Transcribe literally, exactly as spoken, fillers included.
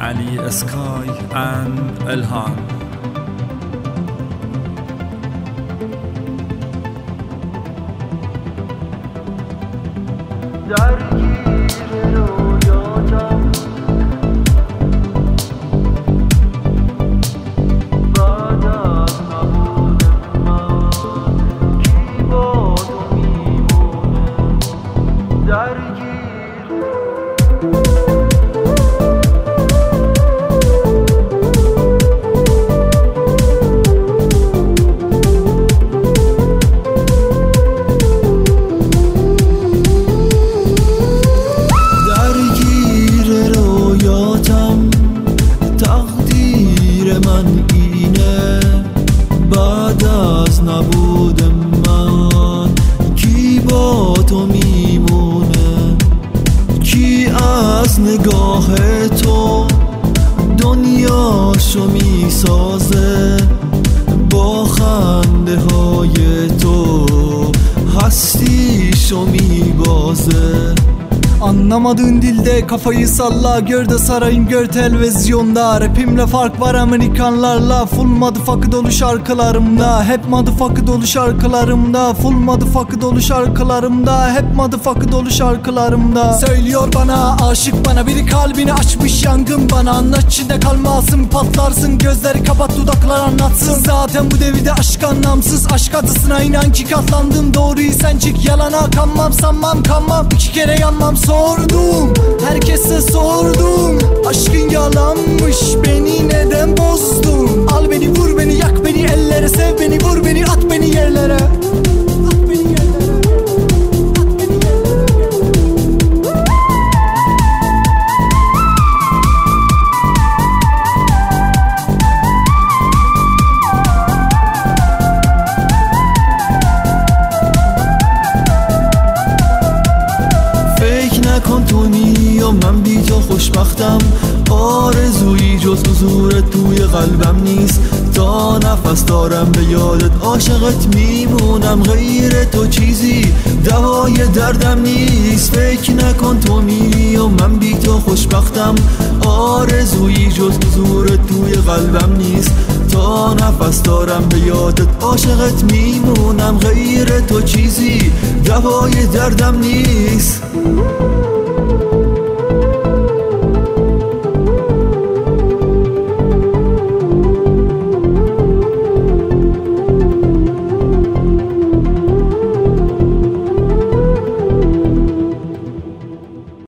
Ali Sky and Elhan. درگیر رویاتم بعد از نبود من کی با تو میمونه درگیر نبود من کی با تو میمونه کی از نگاه تو دنیاشو میسازه با خنده های تو هستیشو میبازه Anlamadığın dilde kafayı salla. Gör de sarayım gör televizyonda. Rapimle fark var Amerikanlarla. Full motherfucker dolu şarkılarımda. Hep motherfucker dolu şarkılarımda. Full motherfucker dolu şarkılarımda. Hep motherfucker dolu şarkılarımda. Söylüyor bana aşık bana. Biri kalbini açmış yangın bana. Anlat içinde kalmasın patlarsın. Gözleri kapat dudaklar anlatsın. Zaten bu devirde aşk anlamsız. Aşk adısına inan ki katlandım. Doğruyu sen çık yalana kanmam sanmam kanmam. İki kere yanmam sordum, herkese sordum. Aşkın yalanmış, beni neden bozdun? Al beni vur beni yak beni ellere, sev beni vur beni at beni yerlere. At beni yerlere, at beni yerlere. نکن تو نی و من بی تو خوشبختم آرزویی جز حضورت توی قلبم نیست تا نفس دارم به یادت عاشقت میمونم غیر تو چیزی دوای دردم نیست فکر نکن تو میری و من بی تو خوشبختم آرزویی جز حضورت توی قلبم نیست تا نفس دارم به یادت عاشقت میمونم غیر تو چیزی دوای دردم نیست